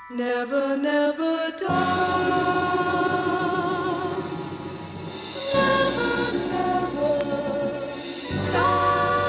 Never, never die. Never, never die.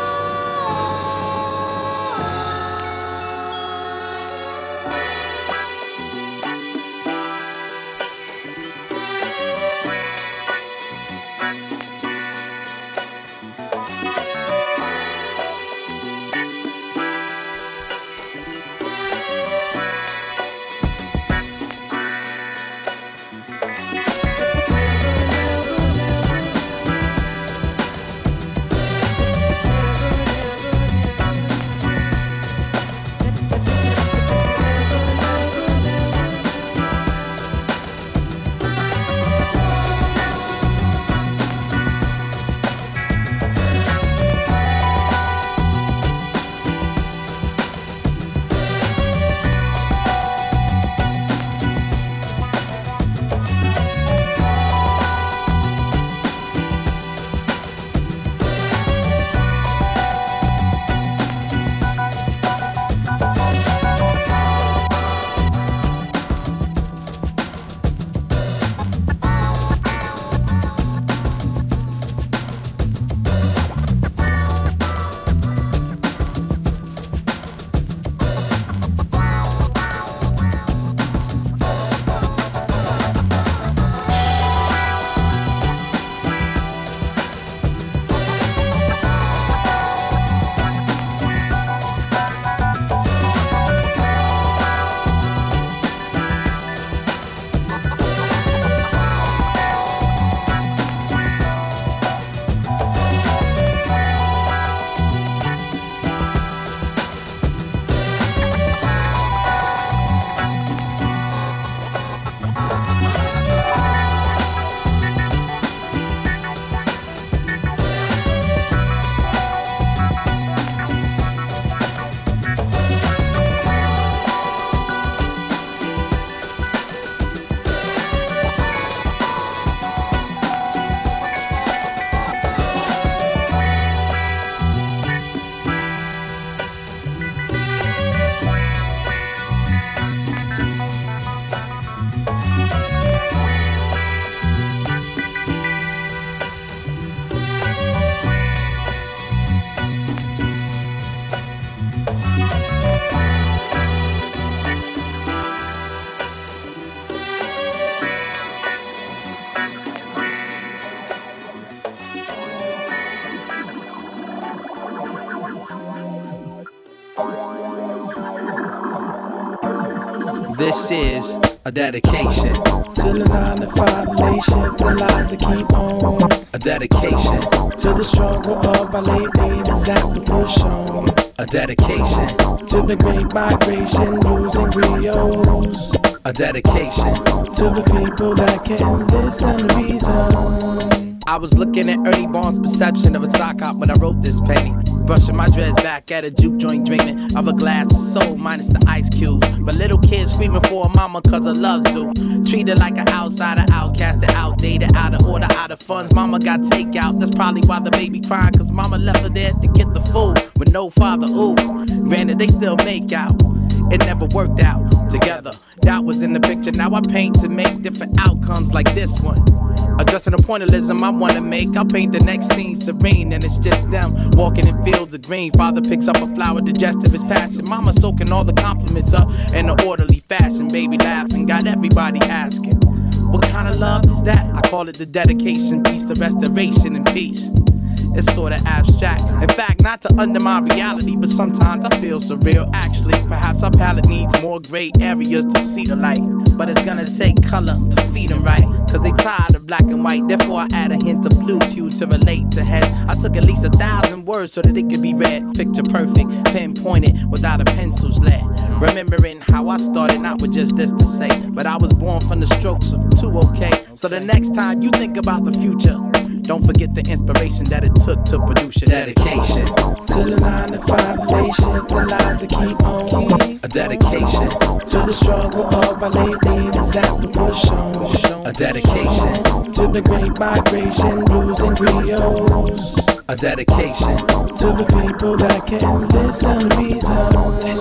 This is a dedication to the 9 to 5 late shift, the lives that keep on. A dedication To the struggle of our late leaders that we push on. A dedication To the great migration, news and griots. A dedication To the people that can listen to reason. I was looking at Ernie Barnes' perception of a sock hop when I wrote this penny. Brushing my dreads back at a juke joint, dreaming of a glass of soul minus the ice cubes. But little kids screaming for a mama cause her loves do. Treated like an outsider, outcasted, outdated, out of order, out of funds. Mama got takeout, that's probably why the baby crying. Cause mama left her there to get the food with no father, ooh. Granted, they still make out. It never worked out together. That was in the picture. Now I paint to make different outcomes like this one. Addressing the pointillism I wanna make. I'll paint the next scene serene, and it's just them walking in fields of green. Father picks up a flower, digestive is passing. Mama soaking all the compliments up in an orderly fashion. Baby laughing, got everybody asking, what kind of love is that? I call it the dedication piece, the restoration and peace. It's sorta abstract. In fact, not to undermine reality, but sometimes I feel surreal. Actually, perhaps our palette needs more gray areas to see the light. But it's gonna take color to feed them right. Cause they tired of black and white. Therefore I add a hint of blue to to relate to head. I took at least 1,000 words so that it could be read. Picture perfect, pinpointed without a pencil's lead. Remembering how I started, not with just this to say, but I was born from the strokes of two, okay? So the next time you think about the future, don't forget the inspiration that it took to produce your dedication. To the 9 to 5 late shift, the lives that keep on. A dedication to the struggle of our late leaders that we push on. A dedication to the great migration, blues and griots. A dedication to the people that can listen to reason.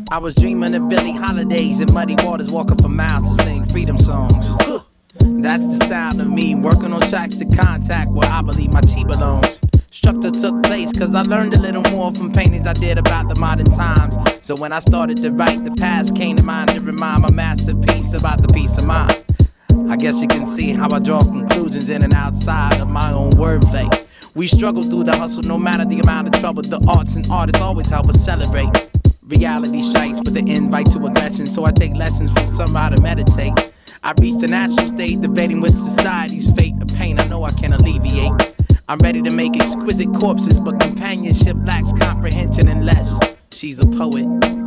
I was dreaming of Billie Holidays and Muddy Waters walking for miles to sing freedom songs. That's the sound of me working on tracks to contact where I believe my chi belongs. Structure took place cause I learned a little more from paintings I did about the modern times. So when I started to write, the past came to mind to remind my masterpiece about the peace of mind. I guess you can see how I draw conclusions in and outside of my own wordplay. We struggle through the hustle no matter the amount of trouble. The arts and artists always help us celebrate. Reality strikes with the invite to aggression, so I take lessons from somebody to meditate. I reached a natural state, debating with society's fate. A pain I know I can alleviate. I'm ready to make exquisite corpses, but companionship lacks comprehension unless she's a poet.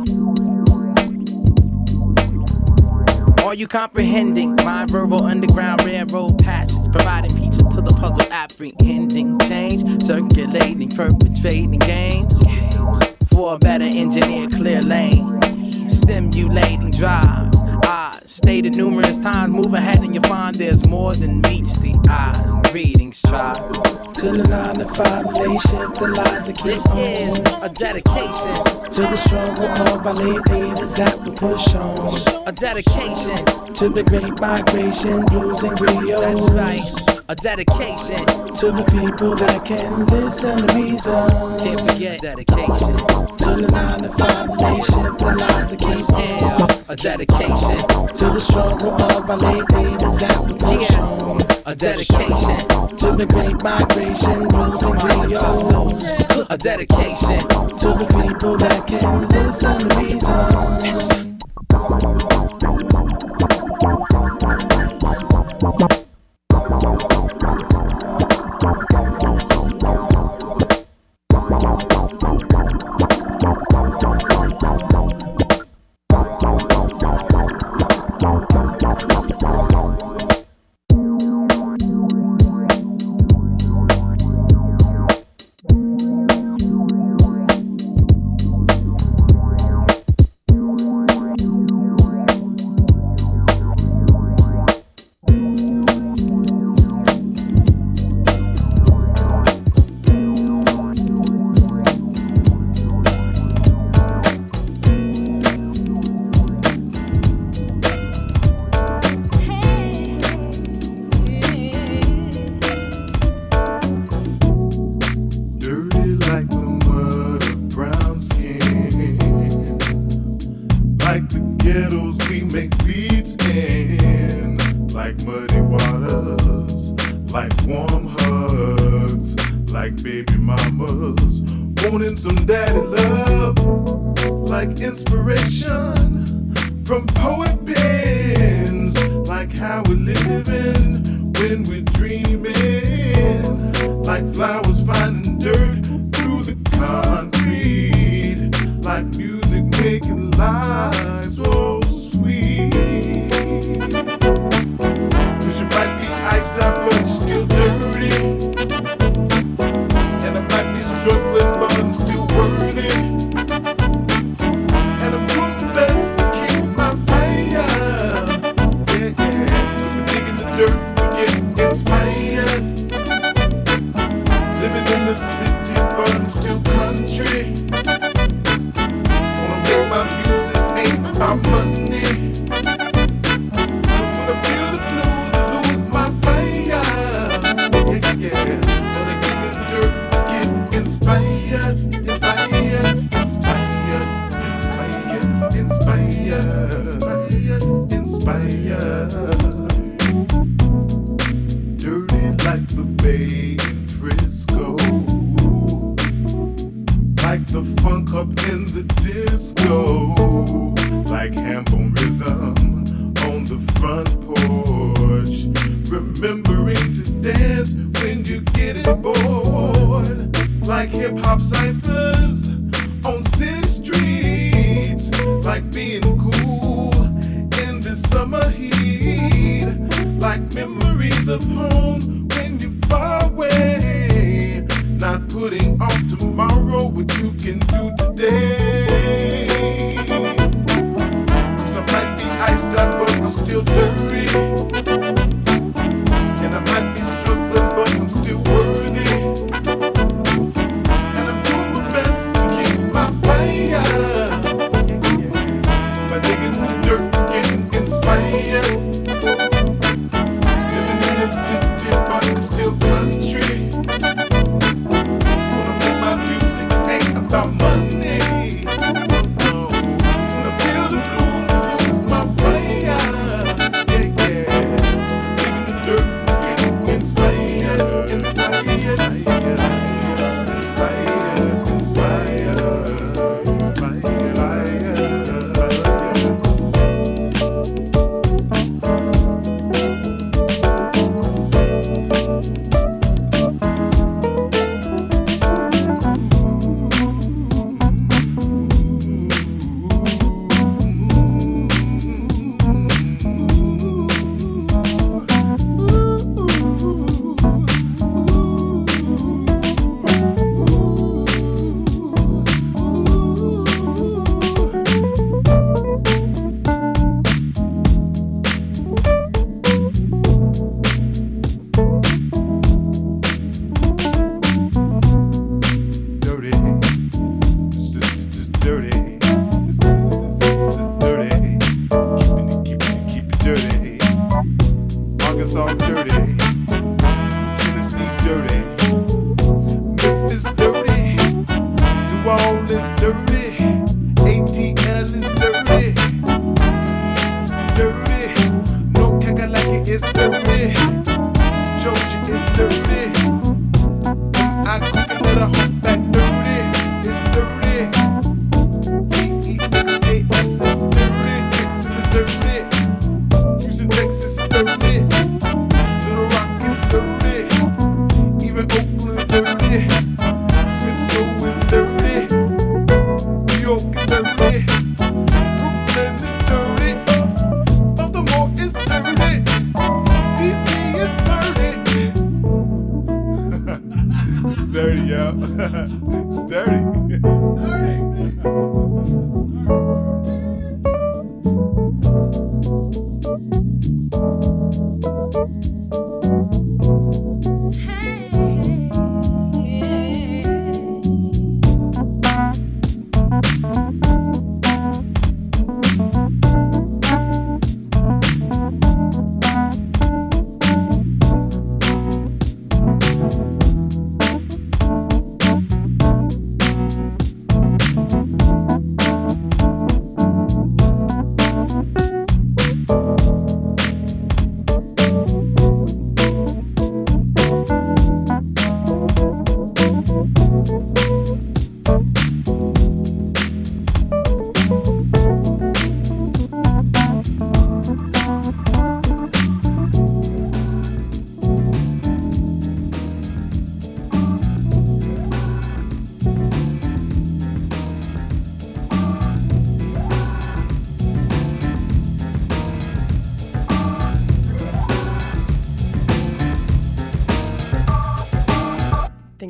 Are you comprehending my verbal underground railroad passage, providing pizza to the puzzle, apprehending change, circulating, perpetrating games for a better engineered clear lane, stimulating drive. I stated numerous times, move ahead and you'll find there's more than meets the eye. Greetings, tribe. Till the 9 to 5 late shift, the lies that keep This on. is a dedication To the struggle of our late leaders that we push on. a dedication, To the great migration, blues and griots. that's right, a dedication, To the people that can listen to reason. can't forget dedication. Till the 9 to 5 late shift, the lies that This keep on. is a dedication, To the struggle of our late leaders that we push on. a dedication, To the great migration, blues and griots. a dedication. To the people that can listen to reason.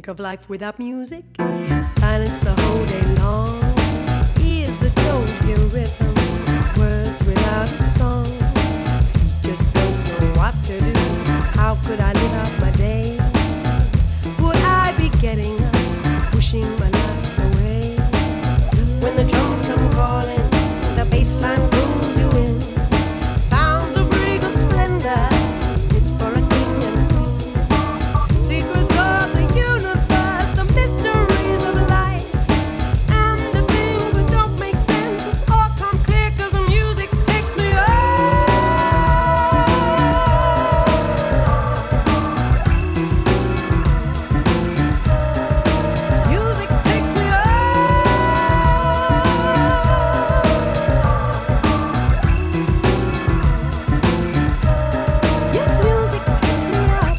think of life without music? Silence the whole day long. Ears that don't hear rhythm. Words without a song. Just don't know what to do. How could I live out my day? Would I be getting up, pushing my life away? When the drums come calling, the bass line pulls you in. Sounds of regal splendor, fit for a king and queen. Secrets of the universe, the mysteries of life, and the things that don't make sense all come clear 'cause the music takes me Music takes me Yes, music takes me up.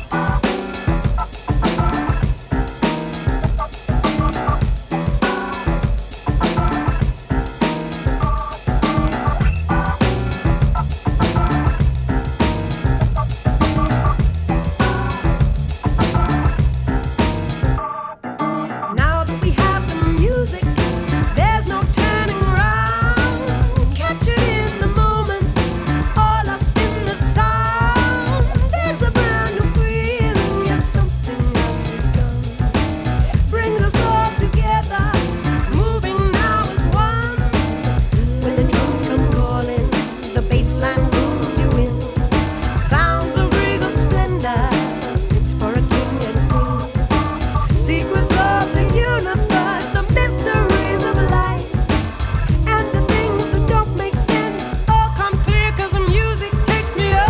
Now that we have the music, there's no turning around. Catch it in the moment, all lost in the sound. There's a brand new feeling, yes, something has begun. Brings us all together, moving now as one. When the drums come calling, the bass line pulls you in. Sounds of regal splendor, fit for a king and queen. Secrets of the universe, the mysteries of life, and the things that don't make sense all come clear 'cause the music takes me up.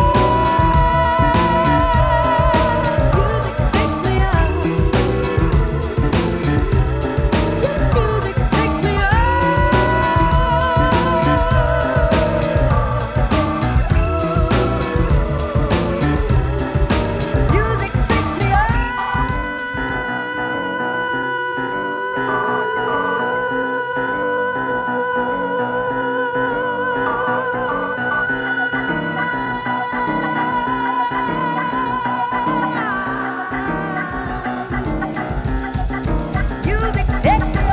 Music takes me up. Yes, music takes me up. Music takes me up. Music takes me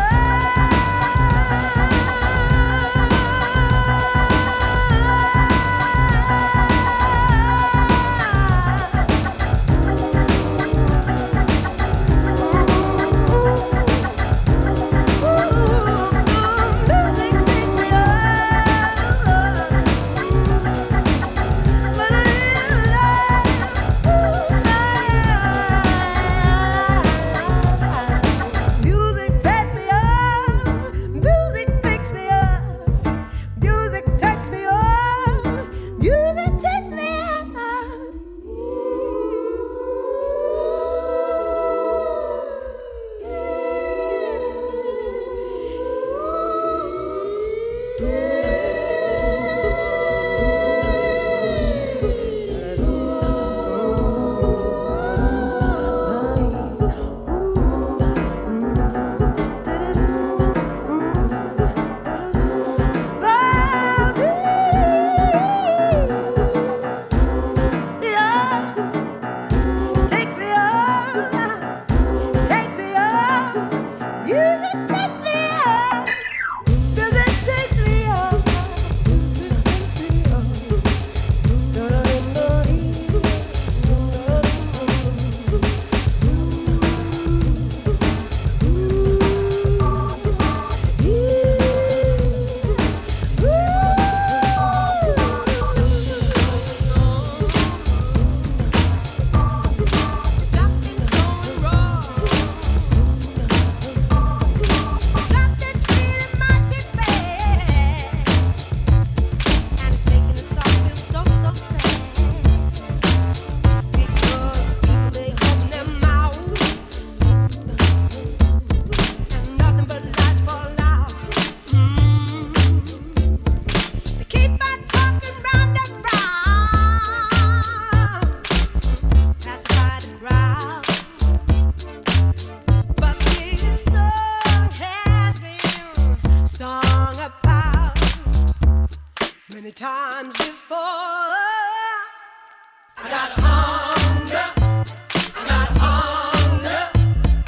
Music takes me up. Music takes me up. Music takes me up. Music takes me Takes me up, takes me up, music takes me up, music takes me up, Something's going wrong. Something's feeling mighty bad, and it's making us all feel so sad. Because people they open their mouths, and nothing but lies fall out. They keep on talking round and round, pacify the crowd. But this song has been sung about many times before. I got hunger, I got hunger,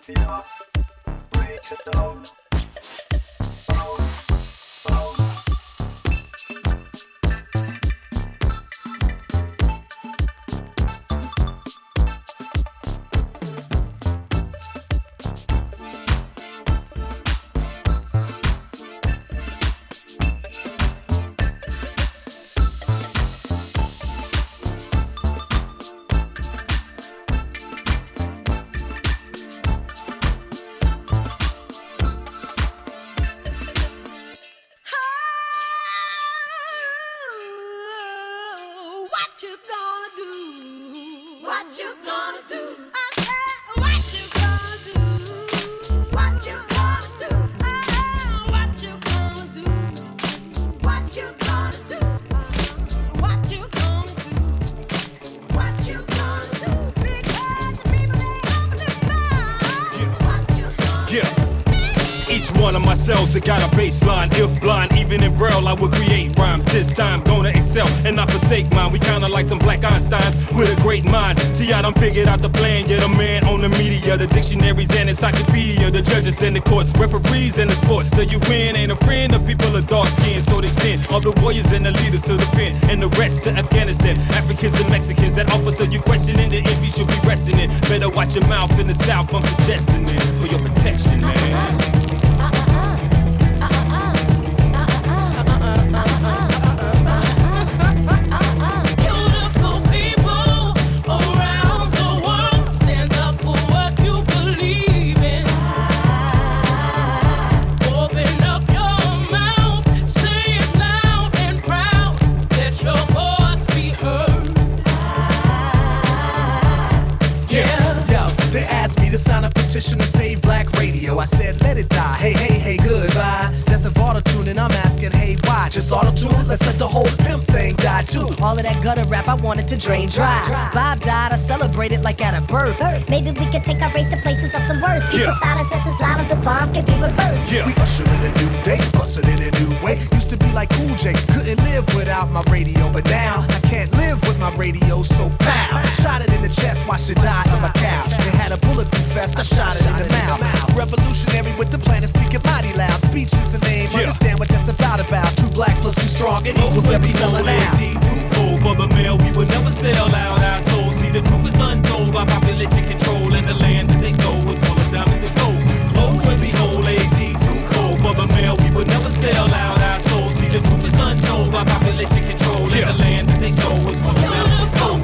One of my cells that got a baseline. If blind, even in braille, I will create rhymes. This time, gonna excel and not forsake mine. We kinda like some black Einsteins with a great mind. See, I done figured out the plan. You're the man on the media, the dictionaries and encyclopedia, the judges and the courts, referees and the sports. Till you win, ain't a friend of people of dark skin, so they send all the warriors and the leaders to the pen, and the rest to Afghanistan. Africans and Mexicans, that officer you questioning, the envy should be resting in. Better watch your mouth in the South, I'm suggesting it for your protection, man. To save black radio, I said let it die. Hey, hey, hey, goodbye. Death of autotune, and I'm asking, hey, why? Just autotune? Let's let the whole pimp thing die too. All of that gutter rap I wanted to drain dry. Bob died, I celebrated like at a birth. Maybe we could take our race to places of some worth. Keep the silence as loud as a bomb can be reversed. We usher in a new day, bustin' in a new way. Used to be like Cool J, couldn't live without my radio, but now I can't live with my radio, so pow. Shot it in the chest, watched it die on my couch. They had a bulletproof vest, I shot it in his mouth. Revolutionary with the plan and speaking mighty loud. Speech is the name, understand what that's about. 2 black plus 2 strong, it equals never selling out. Too cold for the mail, we will never sell out our souls. See, the truth is untold by population control, and the land that they stole was full of diamonds and gold. Lo and behold, AD too cold for the mail, we will never sell out our souls. See, the truth is untold by population control, and the land that they stole was full of diamonds and gold.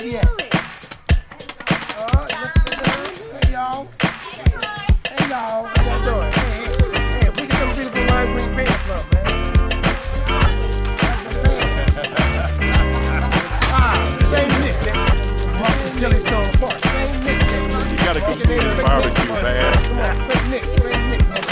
she at? Hey, y'all. Hey, y'all. How y'all doing? Hey, we get some beautiful line where you paying from, man. Same Nick, man. Walk the Jellystone Park. Same Nick, man. You gotta go see this barbecue, man. Come on, St. Nick, St. Nick, man.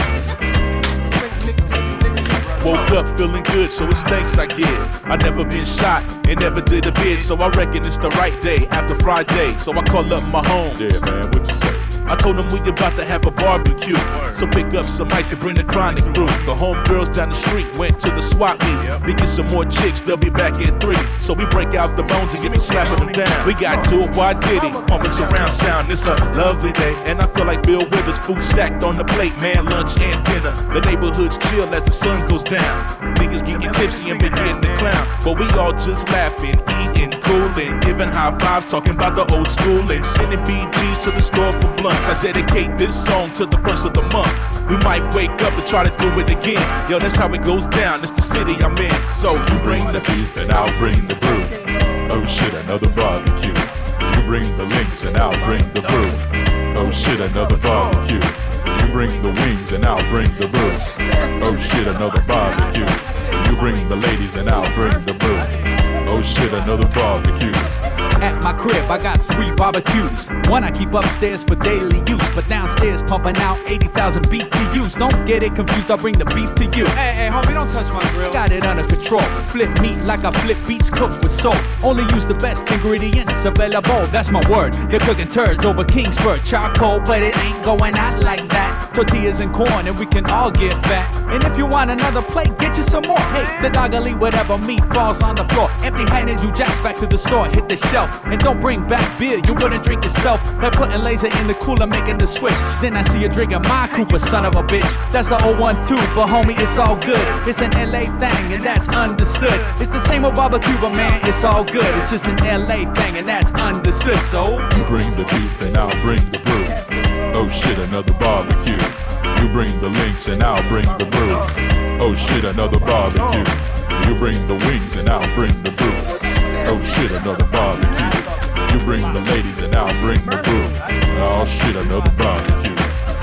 Woke up feeling good, so it's thanks I give. I never been shot and never did a bid, so I reckon it's the right day after Friday. So I call up my homes. Yeah, man, what you say? I told them we about to have a barbecue, so pick up some ice and bring the chronic through. The homegirls down the street went to the swap meet. We get some more chicks, they'll be back in 3. So we break out the bones and get to slapping them down. We got Do It, Why Diddy, pumping surround sound. It's a lovely day, and I feel like Bill Withers. Food stacked on the plate, man, lunch and dinner. The neighborhood's chill as the sun goes down. Niggas getting tipsy and beginning to clown, but we all just laughing, eating, cooling, giving high fives, talking about the old school and sending BGs to the store for blunts. I dedicate this song to the first of the month. We might wake up and try to do it again. Yo, that's how it goes down. It's the city I'm in. So you bring the beef and I'll bring the brew. Oh shit, another barbecue. You bring the links and I'll bring the brew. Oh shit, another barbecue. You bring the wings and I'll bring the brew. Oh shit, another barbecue. You bring the ladies and I'll bring the brew. Oh shit, another barbecue. At my crib, I got 3 barbecues. One I keep upstairs for daily use, but downstairs pumping out 80,000 BTUs. Don't get it confused, I'll bring the beef to you. Hey, homie, don't touch my grill. Got it under control. Flip meat like I flip beets cooked with salt. Only use the best ingredients available. That's my word. They're cooking turds over Kingsford charcoal, but it ain't going out like that. Tortillas and corn, and we can all get fat. And if you want another plate, get you some more. Hey, the dog'll eat whatever meat falls on the floor. Empty-handed, you jacks back to the store, hit the shelf. And don't bring back beer, you wouldn't drink yourself. Like putting laser in the cooler, making the switch. Then I see you drinking my Cooper, son of a bitch. That's the 012, but homie, it's all good. It's an LA thing, and that's understood. It's the same old barbecue, but man, it's all good. It's just an LA thing, and that's understood, so you bring the beef and I'll bring the brew. Oh shit, another barbecue. You bring the links and I'll bring the brew. Oh shit, another barbecue. You bring the wings and I'll bring the brew. Oh shit, another barbecue. You bring the ladies and I'll bring the brew. Oh shit, another barbecue.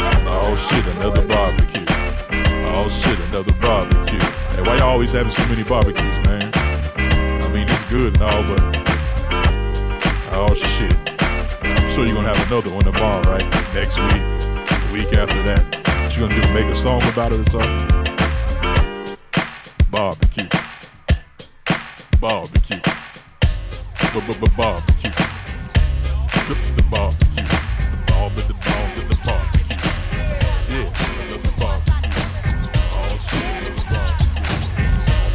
Oh shit, another barbecue. Oh shit, another barbecue. Hey, why you always having so many barbecues, man? I mean, it's good and all, but oh shit. I'm sure you're gonna have another one tomorrow, right? Next week, the week after that. What you gonna do, make a song about it or something? Barbecue. Barbecue. Barbecue. The barbecue. The bomb and the bomb and the barbecue. Yeah, the barbecue. Oh shit, the barbecue.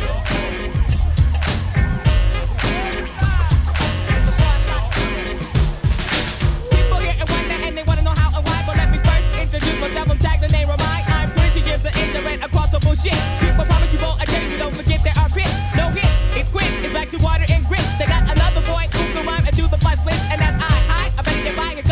People getting wonder and they wanna know how and why, but let me first introduce myself. I'm Jack, the name of mine. I'm 20 years of ignorant across the bullshit. People promise you won't attain, you don't forget there are pits. No hits, it's quick, it's back to water and grit. They got another boy who can rhyme and do the 5 splits, and that's I bet you can buy it.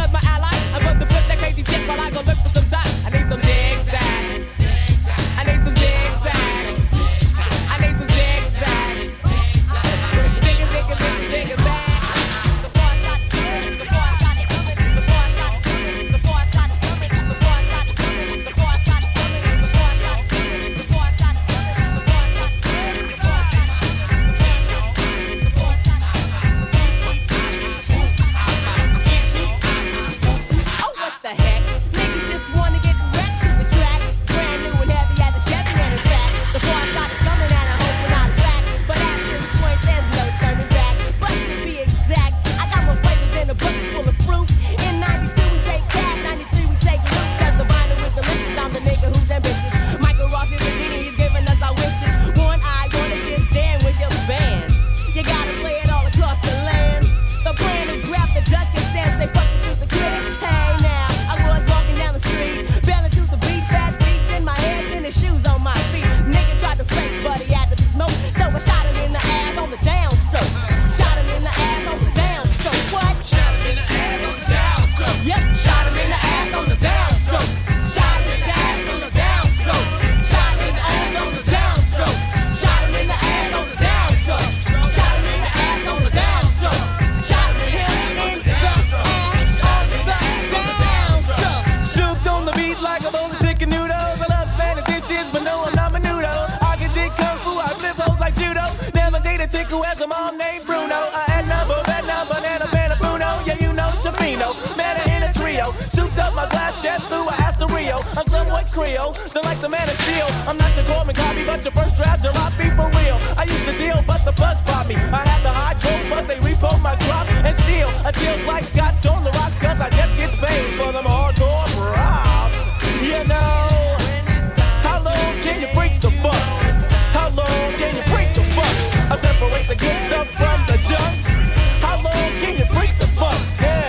who has a mom named Bruno, a Edna, Bavetta, Banana, Banana, Bruno. Yeah, you know Shavino, man in a trio. Souped up my glass, just through a Asterio. I'm somewhat Creole, still like the man of steel. I'm not your Gorman copy, but your first draft jalopy for real. I used to deal, but the buzz popped me. I had the high joke, but they repo my crop and steal. A chills like Scotch on the rocks, cause I just get paid for them hardcore props. You know, how long can you break the buck? How long can you break the buck? I separate the good stuff from the junk. How long can you break the fuck? Yeah.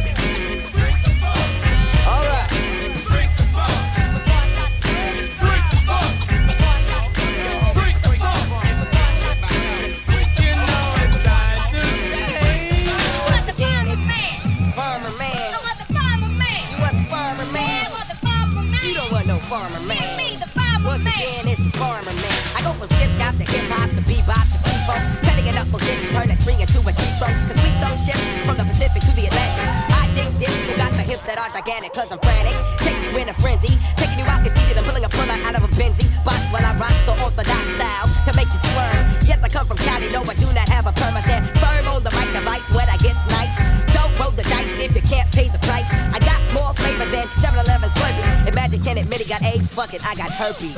All right. Break the fuck. Break the fuck. Break the fuck. You know it's time to play. What's the farmer man? Farmer man. I want the farmer man. You want the farmer man? I want the farmer man. You don't want no farmer man. Give me the farmer Once man. again, it's the farmer man. I go from skip scop to hip hop to bebop to bebop, cutting it up position, turn a tree into a tree trunk. Cause we some ships from the Pacific to the Atlantic. I dig this, who got the hips that are gigantic, cause I'm frantic. Take you in a frenzy, taking you out is easier than pulling a puller out of a Benzie. Box while I rock the orthodox style to make you swerve. Yes, I come from Cali, no, I do not have a perm. I stand firm on the mic device when I gets nice. Don't roll the dice if you can't pay the price. I got more flavor than 7-Eleven Slurpees. Imagine can't admit he got AIDS, fuck it, I got herpes.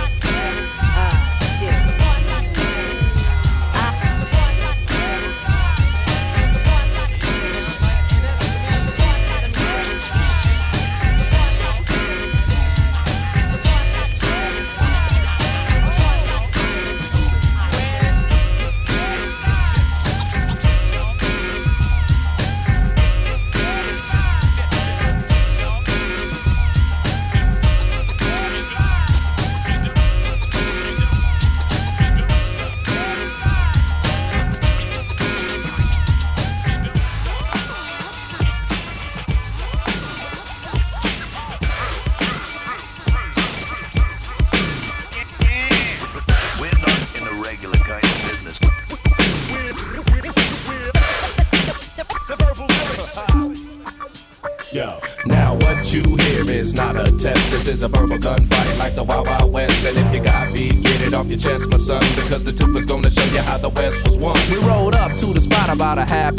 Shit. Now what you hear is not a test. This is a verbal gunfight like the Wild Wild West. And if you got beef, get it off your chest, my son, because the tooth is gonna show you how the West was won. We rolled up to the spot about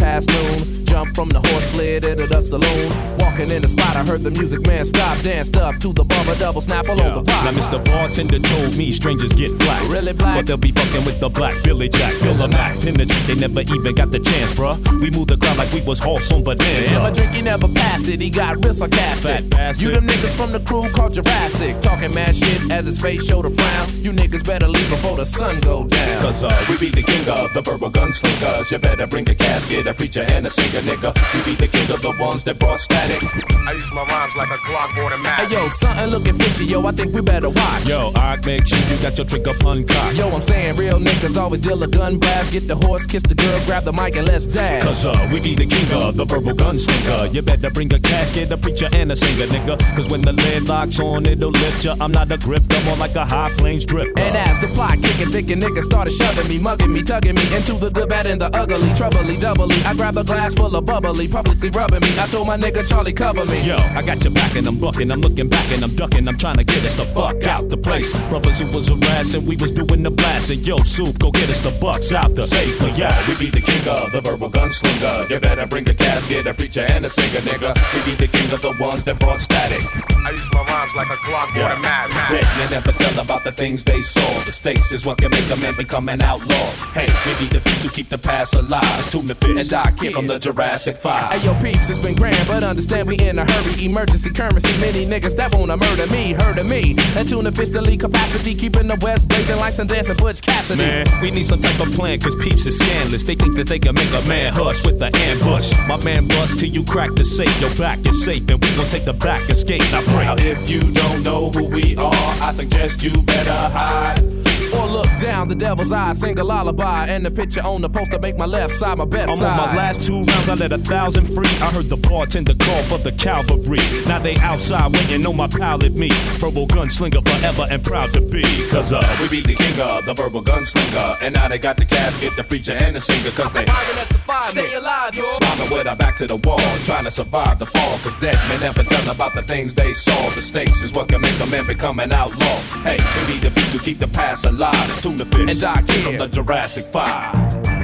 noon. Jumped from the horse sled into the saloon. Walking in the spot, I heard the music man stop. Danced up to the bumper double snap all over the pot. Now Mr. Bartender told me strangers get flat. Really black? But they'll be fucking with the black Billy Jack. Filler Mac, penetrate, they never even got the chance, bruh. We moved the crowd like we was horse on Bonanza. Yeah, my drink, he never passed it, he got real sarcastic. Fat bastard. You them niggas from the crew called Jurassic. Talking mad shit as his face showed a frown. You niggas better leave before the sun go down. Cause we be the king of the verbal gunslingers. You better bring a casket, a preacher, and a singer, nigga. We be the king of the ones that brought static. I use my rhymes like a Glock automatic. Hey yo, something looking fishy, yo, I think we better watch. Yo, I make sure you got your trigger pun cocked. Yo, I'm saying real niggas always deal a gun blast. Get the horse, kiss the girl, grab the mic and let's dash. Cause we be the king of the verbal gunslinger. You better bring a casket, a preacher, and a singer, nigga. Cause when the lid locks on, it'll lift ya. I'm not a grifter, more like a high plains drifter. And as the plot kicking, thinking niggas started shoving me, mugging me, tugging me into the good, bad, and the ugly, troubly, doubly. I grab a glass full of bubbly, publicly rubbing me. I told my nigga Charlie cover me. Yo, I got your back and I'm bucking, I'm looking back and I'm ducking. I'm trying to get us the fuck out the place. Brothers who was harassing, we was doing the blasting. Yo, Soup, go get us the bucks out the safe. Yeah, we be the king of the verbal gunslinger. You better bring a casket, a preacher, and a singer, nigga. We be the king of the ones that brought static. I use my rhymes like a Glock automatic. They never tell about the things they saw. The stakes is what can make a man become an outlaw. Hey, we be the beats who keep the past alive. It's Tuna Fish and Doc Kid from the Jurassic 5. Hey yo, peeps, it's been grand, but understand we in a hurry. Emergency currency, many niggas that wanna murder me, heard of me. And Tuna Fish to lead capacity, keeping the West blazing like some dancing Butch Cassidy. Man, we need some type of plan, cause peeps is scandalous. They think that they can make a man hush with the ambush. My man bust till you crack the safe. Your back is safe, and we gon' take the back escape. Now pray. Now if you don't know who we are, I suggest you better hide. Or look down the devil's eye, sing a lullaby, and the picture on the poster make my left side my best side. I'm on my last 2 rounds, I let 1,000 free. I heard the bartender call for the cavalry. Now they outside waiting on my pallet me. Verbal gunslinger forever and proud to be. Cause we be the king of the verbal gunslinger. And now they got the casket, the preacher, and the singer. Cause they at the fire, stay alive, yo. Rhyming with our back to the wall, trying to survive the fall. Cause dead men never tell about the things they saw. The stakes is what can make a man become an outlaw. Hey, we be the beats who keep the past alive. It's Tuna Fish and Doc Kid from the Jurassic 5.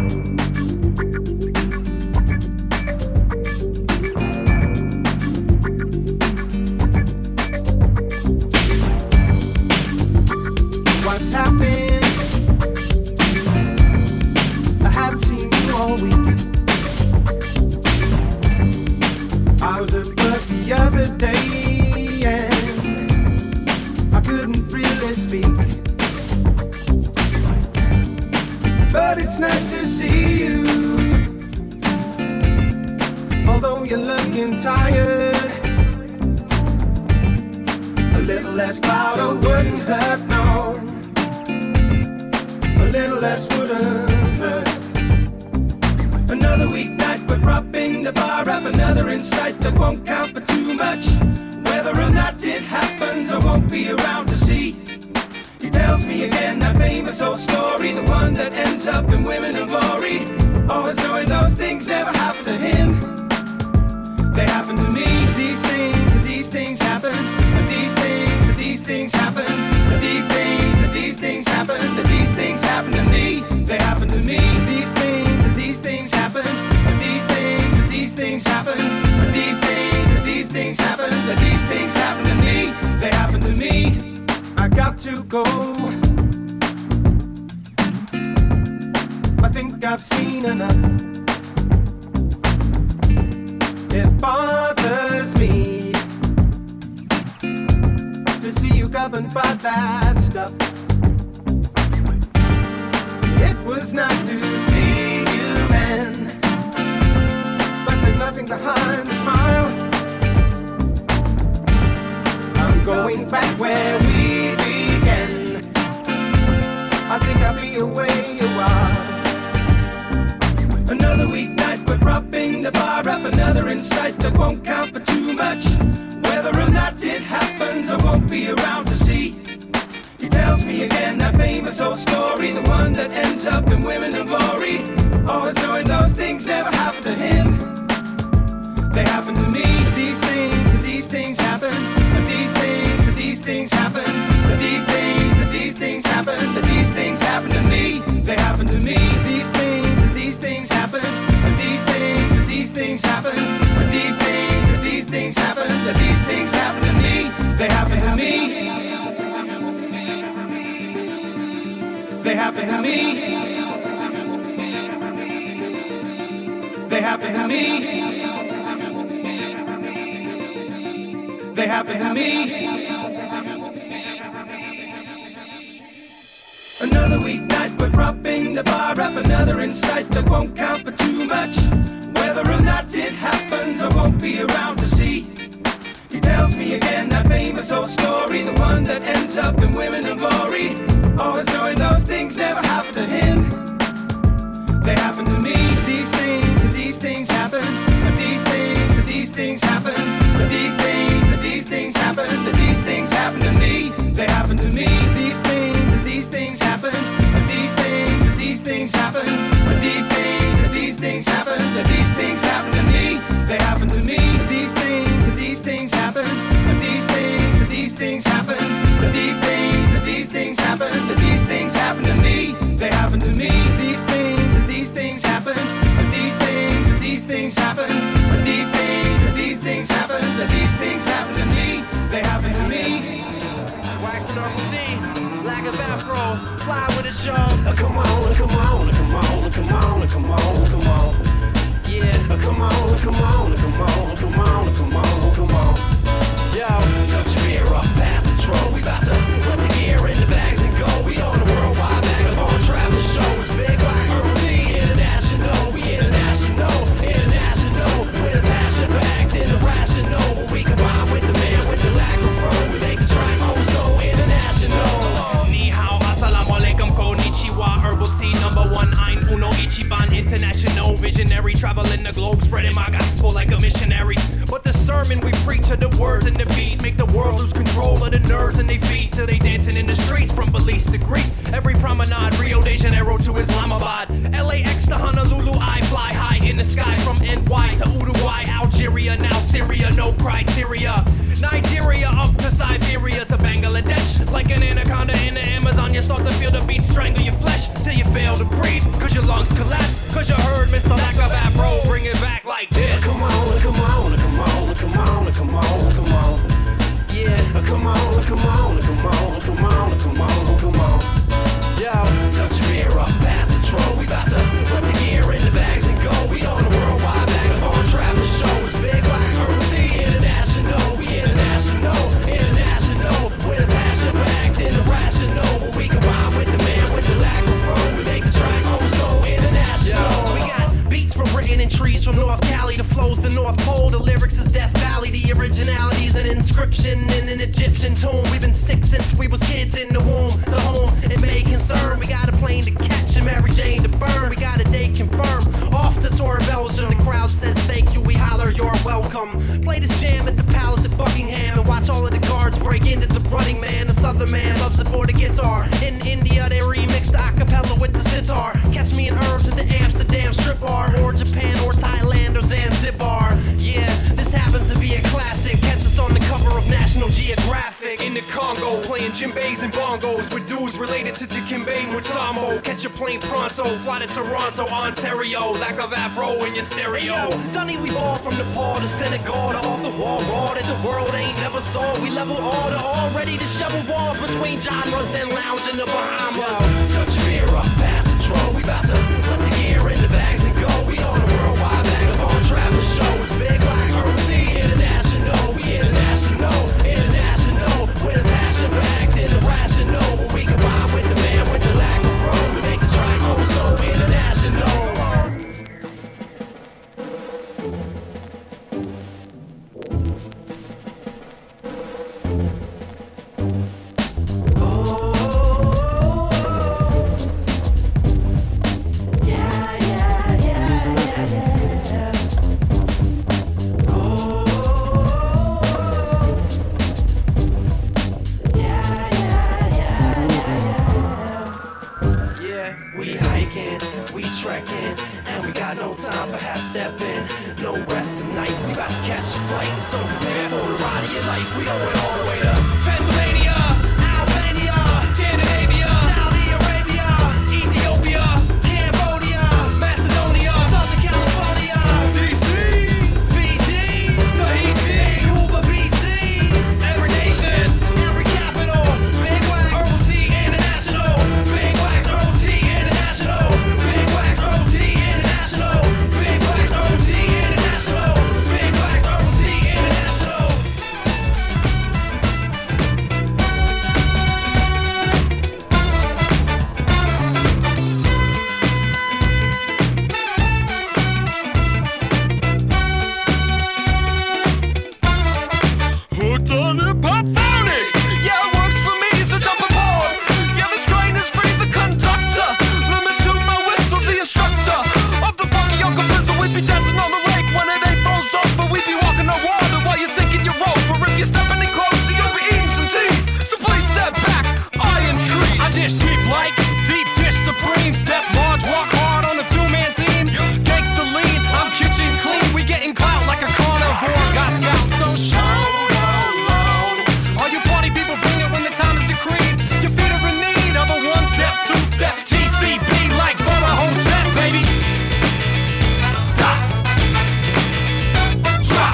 Although you're looking tired, a little less powder wouldn't hurt, no. A little less wouldn't hurt. Another weeknight, we're robbing the bar up. Another insight that won't count for too much. Whether or not it happens, I won't be around to see. He tells me again that famous old story, the one that ends up in women and glory. Always knowing those things never happen to him. They happen to me. These things happen. And these things happen. And these things happen. And these things happen to me. They happen to me. These things happen. And these things happen. And these things happen. And these things happen to me. They happen to me. I got to go. I think I've seen enough. It bothers me to see you governed by that stuff. It was nice to see you, man, but there's nothing behind the smile. I'm going back where we began. I think I'll be away a while. Another weeknight, we're robbing the bar up. Another insight that won't count for too much. Whether or not it happens, I won't be around to see. He tells me again that famous old story, the one that ends up in women and glory. Always knowing those things never happen to him. They happen to me. These things happen. And these things happen. And these things happen. And these things happen to me. They happen to me. These things happen. And these things happen. And these things happen. And these things happen to me. They happen to me. They happen to me. They happen to me. They happen to me. Another weeknight, we're robbing the bar up. Another insight that won't count for too much. Whether or not it happens, I won't be around to see. He tells me again that famous old story, the one that ends up in women and glory. Always knowing those things never happen to him. They happen to me. These things happen. And these things happen. And these things happen. And these things happen to me. They happen to me. These things happen. And these things happen. And these things happen. And these things happen to me. They happen to me. These things happen. And these things happen. And these things happen. And these things happen to me. They happen to me. These things happen. And these things happen. And these things happen. And these things happen to me. They happen to me. Waxing RPZ, lack of afro, fly with a show. Come on, come on, come on, come on, come on, come on. Yeah. Come on, come on, come on, come on, come on, come on. Yo, touch your ear up, pass the troll. We about to put the gear in the bags and go. We on the worldwide vagabond traveling show. It's Big Wax RPZ International. We international, international. With a passion packed and irrational. When we combine with the man with the lack of flow, we make the track oh so international. Ni hao, assalamu alaikum, konnichiwa, herbal tea #1, ein uno ichiban, international visionary, traveling the globe, spreading my gospel like a missionary. But the sermon we preach are the words and the beats, make the world lose control of the nerves in their feet till they dancing in the streets from Belize to Greece. Every promenade, Rio de Janeiro to Islamabad, LAX to Honolulu, I fly high in the sky from NY to Uruguay, Algeria, now Syria, no criteria. Nigeria up to Siberia to Bangladesh, like an anaconda in the Amazon. You start to feel the beat strangle your flesh till you fail to breathe, cause your lungs collapse, cause you heard Mr. Lack of Afro bring it back like this. Come on, come on, come on, come on, come on, come on. Yeah. Come on, come on, come on, come on, come on, come on. Yo, touch your ear up, pass the troll. We about to put the gear in the bags and go. We on the worldwide vagabond traveling show. It's Big Wax RPZ International. We international, international. With a passion packed and irrational. When we combine with the man with the lack of flow, we make the track oh so international. We got beats from Britain and trees from North off the North Pole. The lyrics is Death Valley. The originality's an inscription in an Egyptian tomb. We've been sick since we was kids in the womb. The home, it may concern. We got a plane to catch and Mary Jane to burn. We got a date confirmed. Off the tour of Belgium. The crowd says thank you. We holler, you're welcome. Play this jam at the Palace at Buckingham and watch all of the guards break into the Running Man. The Southern man loves it for the guitar. In India, they remix the acapella with the sitar. Catch me in Herbs at the Amsterdam Strip Bar, or Japan, or Thailand, or Zanzibar. Yeah, this happens to be a classic. Catch us on the cover of National Geographic. In the Congo, playing djembes and bongos with dudes related to Dikembe Mutombo. Catch your plane pronto, fly to Toronto, Ontario. Lack of afro in your stereo. Hey, yo, Dunny, we ball from Nepal to Senegal to off the wall raw that the world ain't never saw. We level all to all, ready to shovel walls between genres, then lounge in the Bahamas. Touch a mirror, pass control. We bout to put the gear in the bags and go. We on a worldwide vagabond travel show. It's Big Black ROT International. We international, international. With a passion for acting irrational. But we combine with the man with the lack of room. We make the track go so international. Trekking, and we got no time for half-stepping. No rest tonight, we about to catch a flight. So prepare for the ride of your life. We going all the way to Pennsylvania, Albania, Scandinavia, Saudi Arabia, Ethiopia, Cambodia, Macedonia, Southern California, DC, Fiji, Tahiti, Cuba, BC, every nation, every capital. Big Wax, ROT International. Big Wax, ROT International. Big Wax, ROT International. Big Wax, ROT International. Big Wax, ROT International. Hooked on the pop phonics. Yeah, it works for me, so jump aboard. Yeah, this train is free, the conductor. Limit to my whistle, the instructor. Of the funky Uncle Pencil, we'd be dancing on the lake when it ain't froze over. We'd be walking on water while you're sinking your rope. For if you're stepping in closer, you'll be eating some teeth. So please step back, I am trees. I dish deep like deep dish supreme. Step large, walk hard on a two-man team. Gangsta lean, I'm kitchen clean. We getting clout like a carnivore. Got scout, so show. All you party people bring it when the time is decreed. Your feet are in need of a one-step, two-step TCB like Bubba Hotep, baby. Stop. Drop.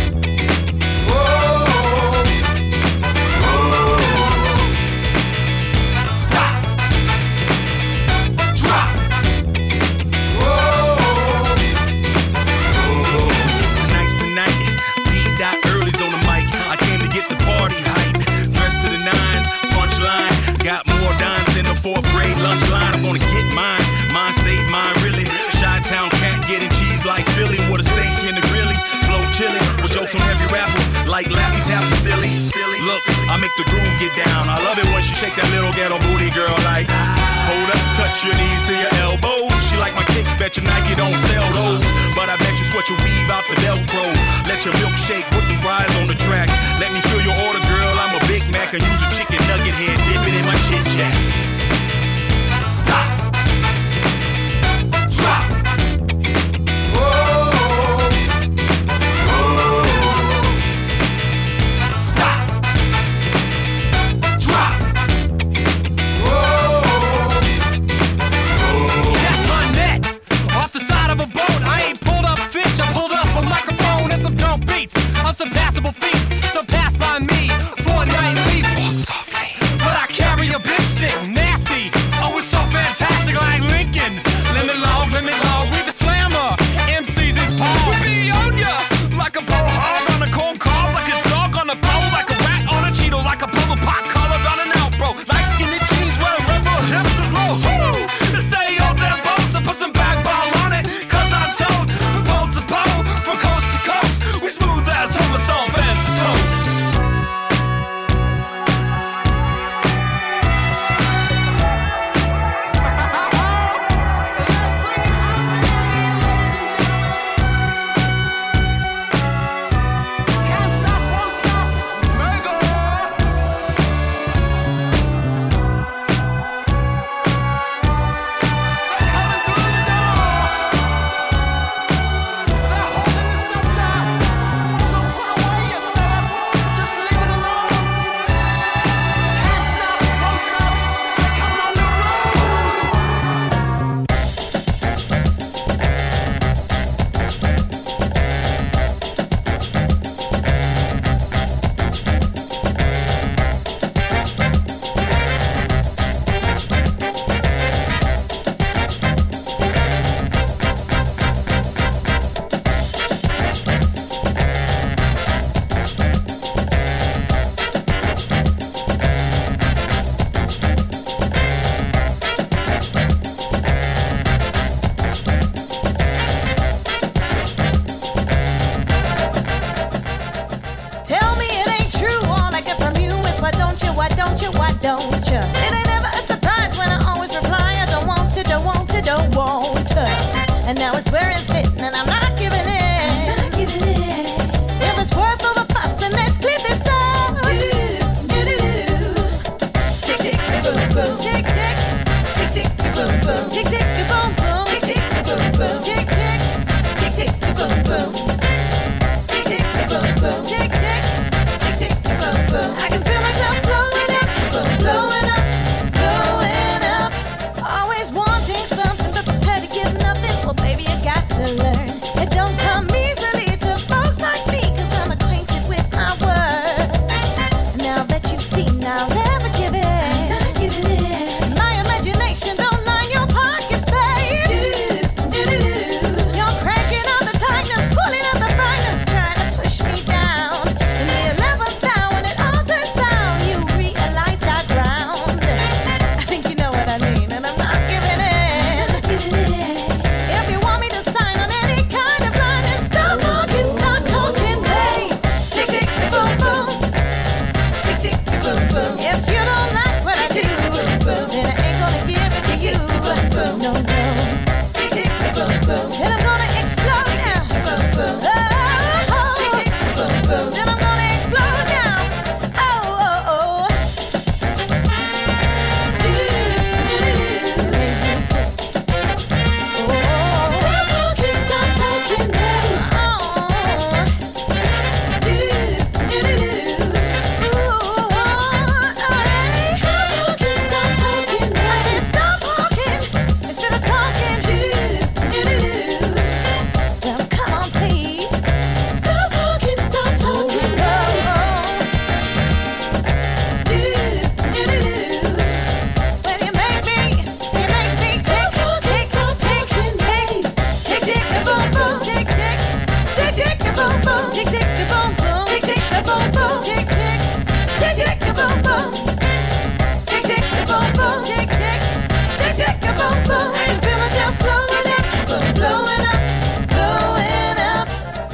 Whoa. Whoa. Stop. Drop. Whoa. Tonight's the night. B. Early's on the mic. I came to get the party hype. Dressed to the nines, punchline. Got more dimes than the 4th grade lunch line. I'm gonna get mine. Mine state, mine really. Chi-town cat getting cheese like Philly. With a steak in the grilly. Flow chili. With jokes on every rapper. Like Laffy Taffy silly. Look, I make the groove get down. I love it when she shake that little ghetto booty girl like. Hold up, touch your knees to your elbows. She like my kicks, bet your Nike don't sell those. But I bet you sweat your weave out the Velcro. Let your milkshake with the fries on the track. Let me fill your order, girl. I'm a Big Mac and use a chicken nugget head. Dip it in my chit chat. Stop. Drop. Whoa. Whoa. Stop. Drop. Whoa. That's my net. Off the side of a boat. I ain't pulled up fish. I pulled up a microphone and some dope beats. Unsurpassable feats. Surpassed by me. Fortnite leaf. Walk softly. But I carry a big stick. Nasty. Oh, it's so fantastic. Like Lincoln. Lemon long. We the slammer. MC's is Paul. We be on ya. Like a bull hog on a cold cob. Like a dog on a pole. Like a rat on a Cheeto. Like a bubble pop colored on an outbro. Like skinny jeans where a rebel hipsters roll. Woo! Stay on tempo. So put some backbone on it. Cause I'm told from pole to pole. From coast to Tick tick a boom boom. Tick tick a boom boom. Tick tick. Tick tick a boom boom. Tick tick a boom boom. Tick tick. Tick tick a boom boom. I can feel myself blowing up, blowing up, blowing up.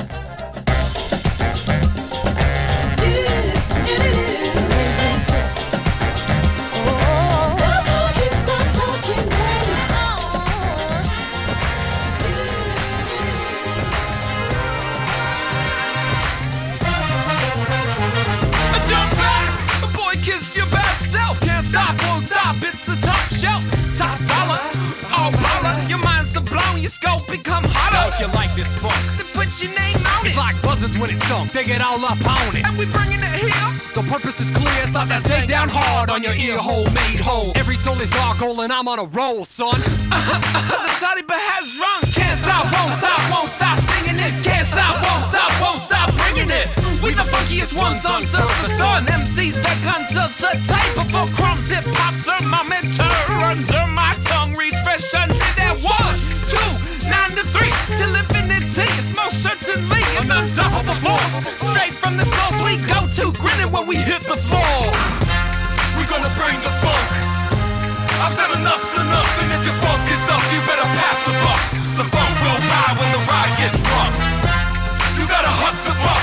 Jump back, boy, kiss your bad self. Can't stop, won't stop. It's the top shelf, top dollar, all baller. Your mind's so blown, your scope become hotter. If you like this funk, Then put your name on it. it's like buzzards when it's stunk. They get all up on it. And we bringing it here. The purpose is clear. It's like that stay down hard on your ear hole made whole. Every soul is our goal, and I'm on a roll, son. The Taliban has run. Can't stop, won't stop singing it. Can't stop, won't stop bringing it. We the funkiest ones under the sun. MCs back onto the tape before crumbs hip hop thermometer under my tongue reads fresh 100 at 1, 2, 9 to 3 till infinity. It's most certainly an unstoppable force. Straight from the source we go to, grinning when we hit the floor. We're gonna bring the funk. I've said enough's enough, and if your funk is up, you better pass the buck. The funk will ride when the ride gets rough. You gotta hunt the buck.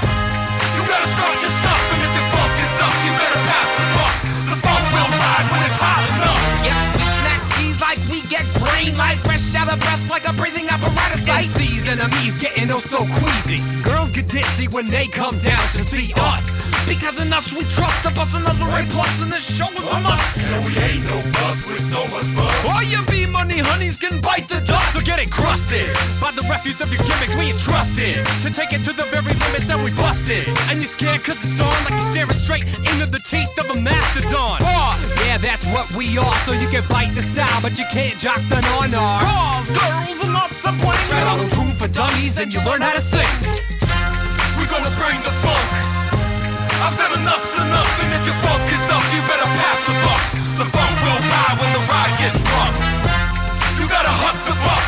You gotta start your stuff, and if your funk is up, you better pass the buck. The funk will rise when it's hot enough. Yep, we snack cheese like we get green light, fresh out of breath like a breathing apparatus. MCs, enemies getting oh so queasy. Girls get dizzy when they come down to see us. Because enough we trust to bust another A plus and this show is a must. And we ain't no buzz with so much buzz. All your B-money honeys can bite the dust. So get encrusted by the refuse of your gimmicks. We entrusted to take it to the very limits that we busted. And you're scared cause it's on like you're staring straight into the teeth of a mastodon. Boss, yeah, that's what we are. So you can bite the style, but you can't jock the non-ar. Calls, girls, and lots of pointing. Right on tune for dummies, and you learn how to sing. We're gonna bring the funk. I've said enough's enough, and if your funk is up, you better pass the buck. The funk will ride when the ride gets rough. You gotta hunt the buck.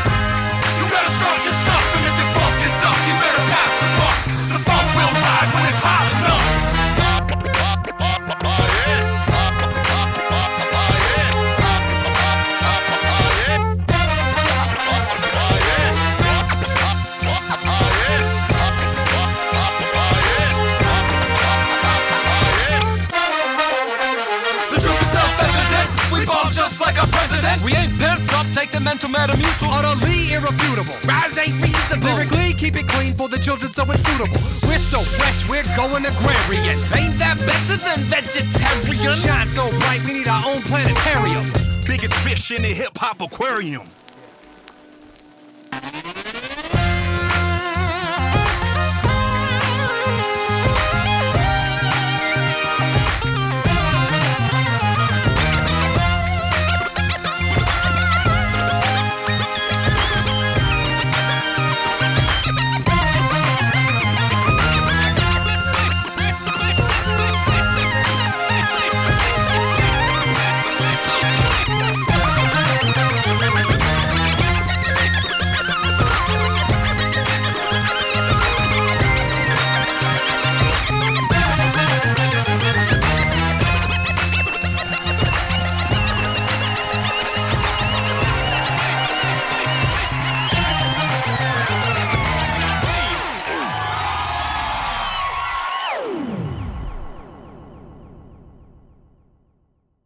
You gotta start your stuff, and if your funk is up, you better pass the buck. The funk will rise when it's hot enough. We ain't pent up, take the mental Metamucil. Utterly irrefutable. Rise ain't reasonable. Lyrically, keep it clean for the children so it's suitable. We're so fresh, we're going agrarian. Ain't that better than vegetarian? Shine so bright, we need our own planetarium. Biggest fish in the hip-hop aquarium.